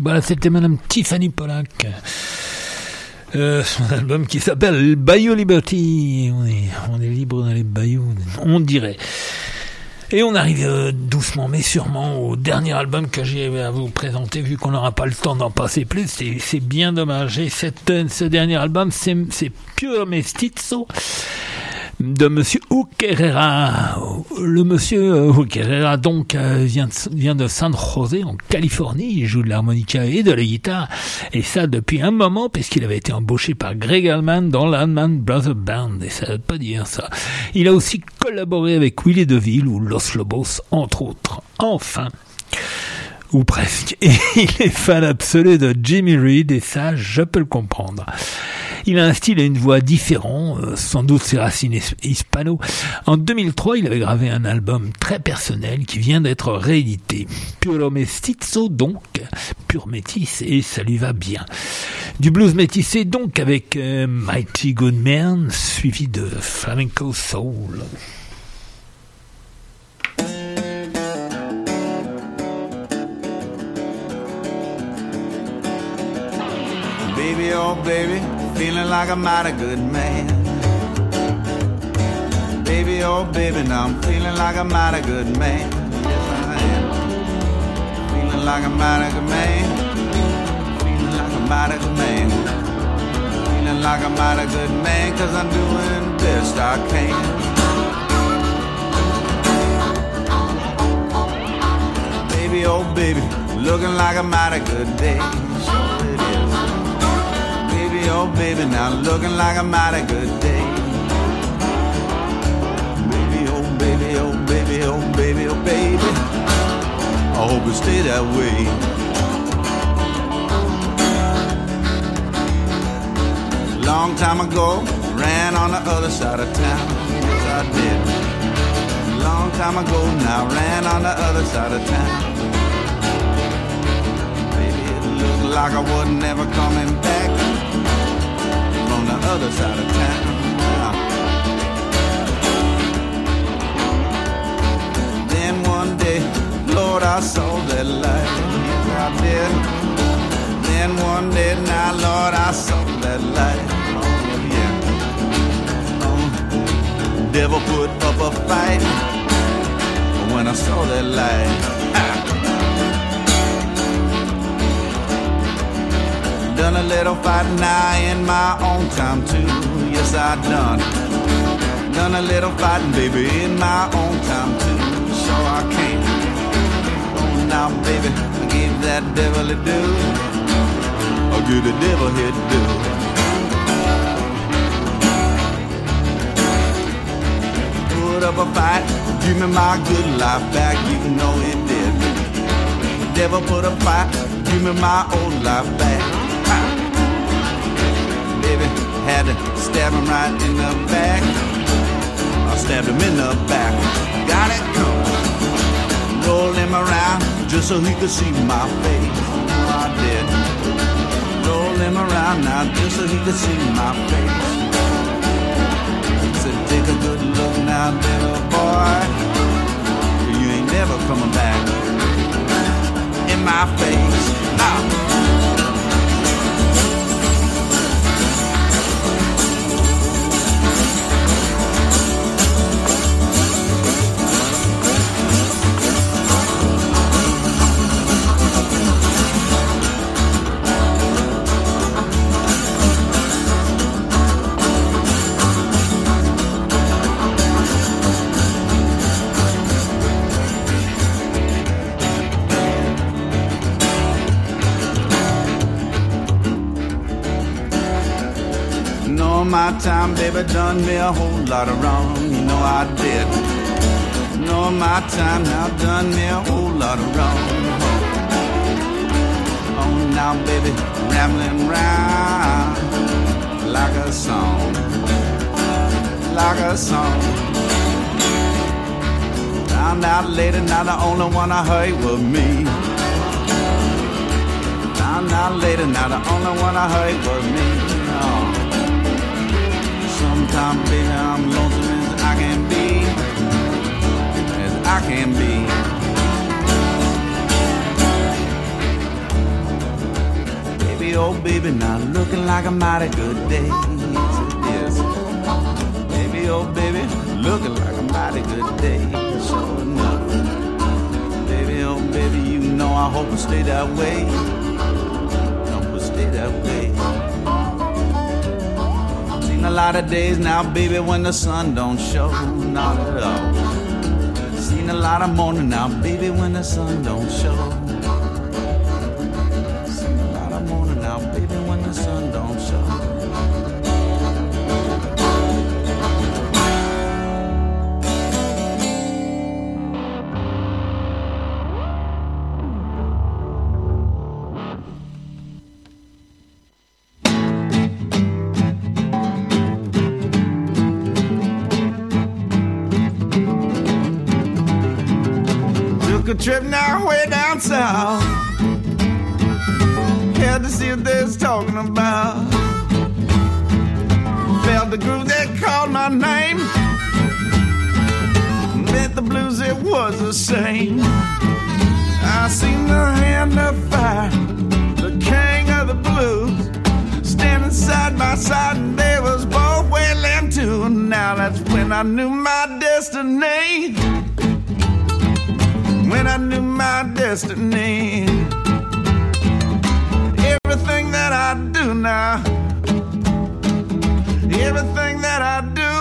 Voilà, c'était Madame Tiffany Pollack. Euh, son album qui s'appelle Bayou Liberty. On est, on est libre dans les bayous, on dirait. Et on arrive euh, doucement mais sûrement au dernier album que j'ai à vous présenter, vu qu'on n'aura pas le temps d'en passer plus. C'est, c'est bien dommage. Et cette, ce dernier album, c'est, c'est Pure Mestizo de Monsieur Huck Herrera. Le Monsieur Huck Herrera, donc, euh, vient, de, vient de San José, en Californie. Il joue de l'harmonica et de la guitare. Et ça depuis un moment, puisqu'il avait été embauché par Greg Allman dans l'Allman Brothers Band. Et ça veut pas dire ça. Il a aussi collaboré avec Willie DeVille ou Los Lobos, entre autres. Enfin. Ou presque. Et il est fan absolu de Jimmy Reed, et ça, je peux le comprendre. Il a un style et une voix différents, euh, sans doute ses racines hispano. En deux mille trois, il avait gravé un album très personnel qui vient d'être réédité. Puro Mestizo, donc, pur métis, et ça lui va bien. Du blues métissé, donc, avec euh, Mighty Good Man, suivi de Flamenco Soul. Baby, oh baby, feeling like a mighty good man. Baby, oh baby, now I'm feeling like a mighty good man. Yes, I am. Feeling like a mighty good man. Feeling like a mighty good man. Feeling like a mighty good man, 'cause I'm doing the best I can. Baby, oh baby, looking like a mighty good day. Sure it is. Oh baby, now looking like a mighty good day. Baby, oh baby, oh baby, oh baby, oh baby, I hope it stay that way. Long time ago, ran on the other side of town. Yes, I did. Long time ago now, ran on the other side of town. Baby, it looked like I was never coming back. Other side of town. Then one day, Lord, I saw that light. Yes, I did. Then one day, now, Lord, I saw that light. Oh, yeah. Oh, devil put up a fight when I saw that light. Ah. Done a little fighting now in my own time too. Yes, I done. Done a little fighting, baby, in my own time too. So I can't. Oh, now, baby, I gave that devil a do. I'll give the devil his due. Put up a fight, give me my good life back, you know it did. Devil put a fight, give me my old life back. Baby, had to stab him right in the back. I stabbed him in the back. Got it? Rolled him around just so he could see my face. Oh, I did. Rolled him around now just so he could see my face. Said, take a good look now, little boy. You ain't never coming back in my face. Now. My time, baby, done me a whole lot of wrong. You know I did. No, my time now done me a whole lot of wrong. Oh, now, baby, rambling round like a song, like a song. Found out later, now the only one I heard was me. Found out later, now the only one I heard was me. Oh. Sometimes, baby, I'm lonesome as I can be, as I can be. oh baby, now looking like a mighty good day. Yes, baby, oh baby, looking like a mighty good day. Sure enough, baby, oh baby, you know I hope it stay that way. Hope it stay that way. Seen a lot of days now, baby, when the sun don't show, not at all. Seen a lot of morning now, baby, when the sun don't show. Seen a lot of morning now, baby, when the sun don't show. A trip now way down south. Had to see what they was talking about. Felt the groove that called my name. Met the blues, it was the same. I seen the hand of fire, the king of the blues, standing side by side, and they was both wailing too. Now that's when I knew my destiny. When I knew my destiny. Everything that I do now, everything that I do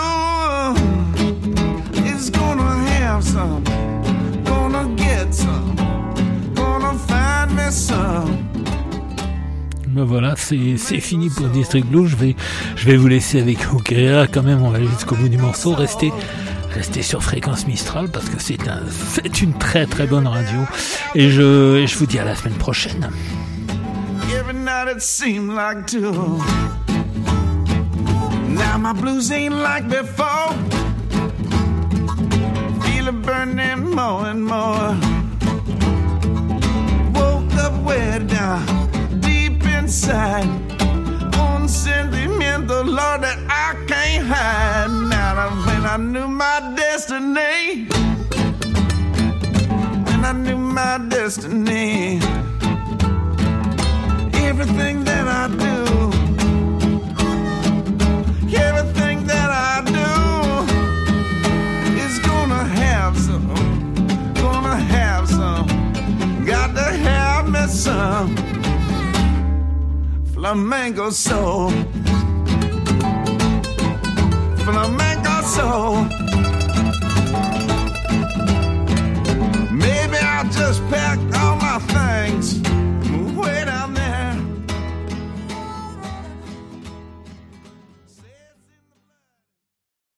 is gonna have some, gonna get some, gonna find me some. Ben voilà, c'est, c'est fini pour District Blues. Je vais, je vais vous laisser avec Okera quand même. On va aller jusqu'au bout du morceau. Restez, restez sur Fréquence Mistral parce que c'est un, c'est une très très bonne radio. Et je, et je vous dis à la semaine prochaine. Every night it seemed like two. Now my blues ain't like before. Feel it burning more and more. Woke up way down deep inside. On sentimental, Lord, that I can't hide. Now that's when I knew my destiny. When I knew my destiny. Everything that I do, everything that I do is gonna have some, gonna have some, got to have me some flamenco soul, flamenco soul.